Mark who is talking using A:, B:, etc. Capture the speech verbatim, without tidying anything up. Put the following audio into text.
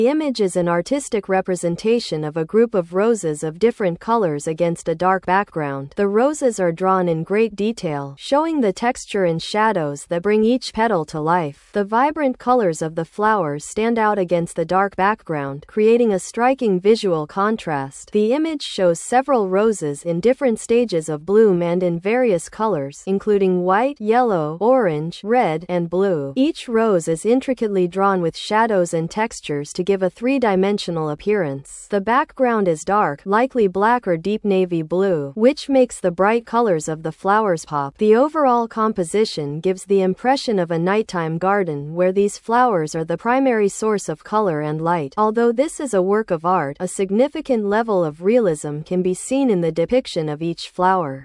A: The image is an artistic representation of a group of roses of different colors against a dark background. The roses are drawn in great detail, showing the texture and shadows that bring each petal to life. The vibrant colors of the flowers stand out against the dark background, creating a striking visual contrast. The image shows several roses in different stages of bloom and in various colors, including white, yellow, orange, red, and blue. Each rose is intricately drawn with shadows and textures to give a three-dimensional appearance. The background is dark, likely black or deep navy blue, which makes the bright colors of the flowers pop. The overall composition gives the impression of a nighttime garden where these flowers are the primary source of color and light. Although this is a work of art, a significant level of realism can be seen in the depiction of each flower.